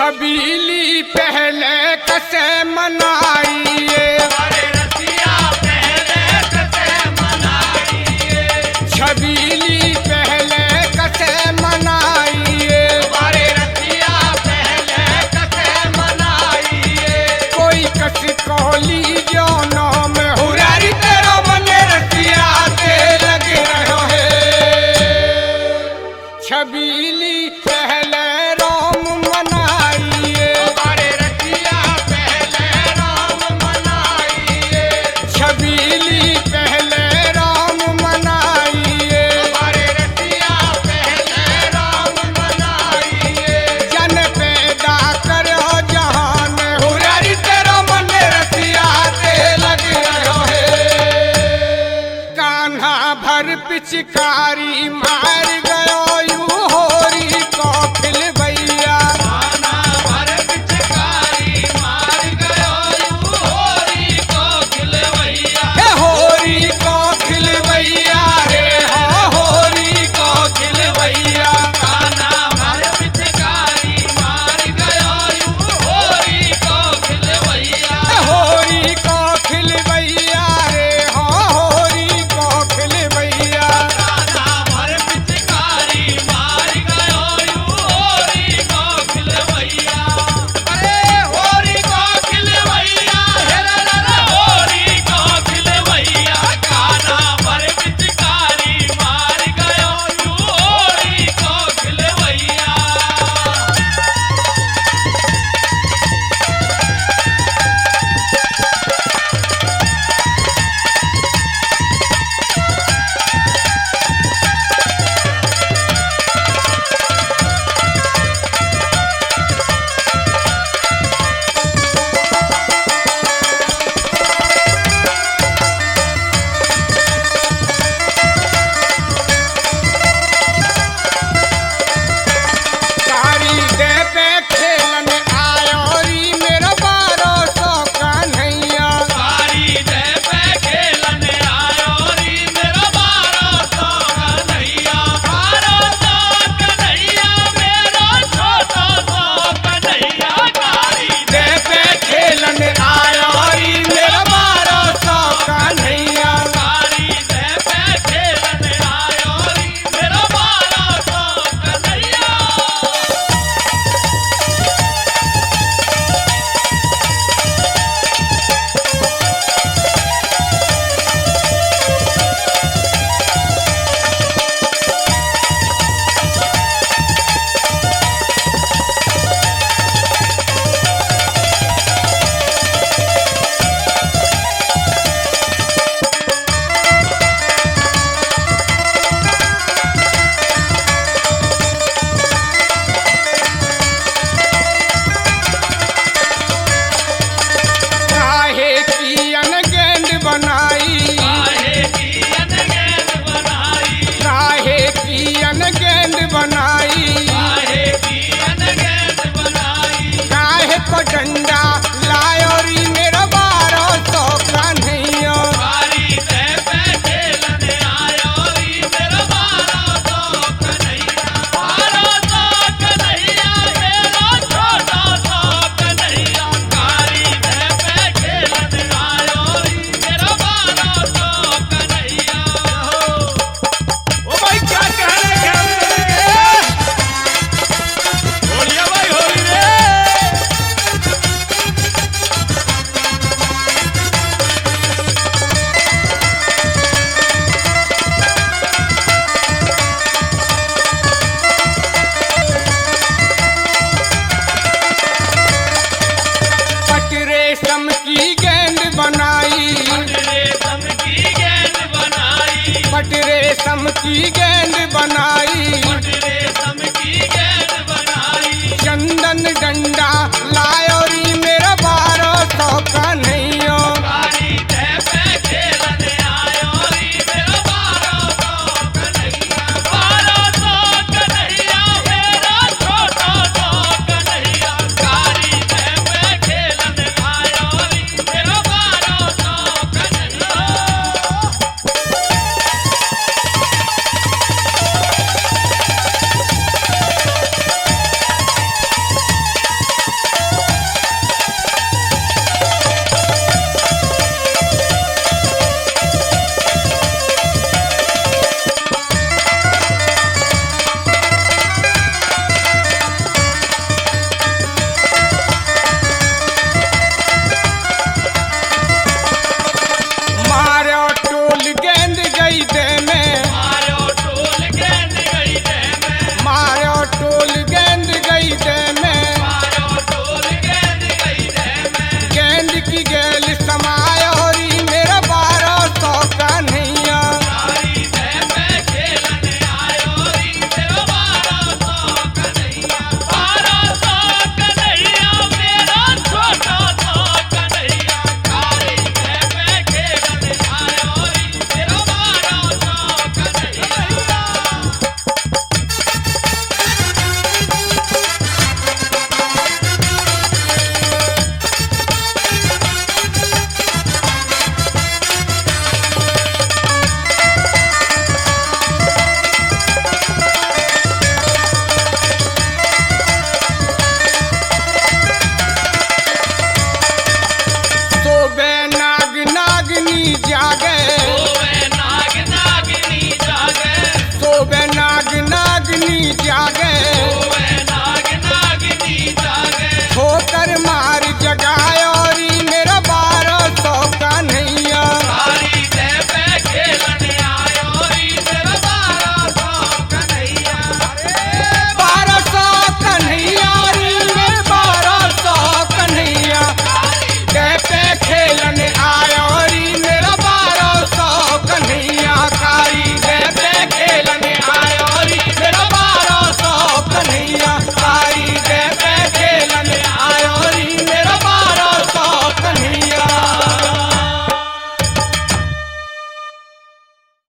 छबीली पहले कसे मनाइए, छबीली पहले कसे मनाइए, कोई कस कोली जो नाम हुरारी तेरा मन रतिया दे लगे रहो है। छबीली पहले राम मनाइए, छबीली पहले राम मनाइए, जन पैदा करो जहान हुरारी तेरा मन रतिया दे लगे रहो है। कान्हा भर पिचकारी मार गयो यू होरी कौखिल भैया, हे होरी कौखिल भैया रे हो होरी कौखिल भैया, हे होरी कौखिल भैया रे हो होरी कौखिल भैया। कारी दे पे खेलन आयो री मेरा 1200 कन्हैया, दे पे खेलन आयो री मेरा 1200 कन्हैया, काहे की अनगेंद बनाई, काहे की अनगेंद बनाई, काहे को डंडा लायो री मेरा 1200 कन्हैया, ओ भाई क्या कहने क्या होलिया भाई होली रे। पट रेशम की गेंद बनाई, पट रेशम की गेंद बनाई, चंदन डंडा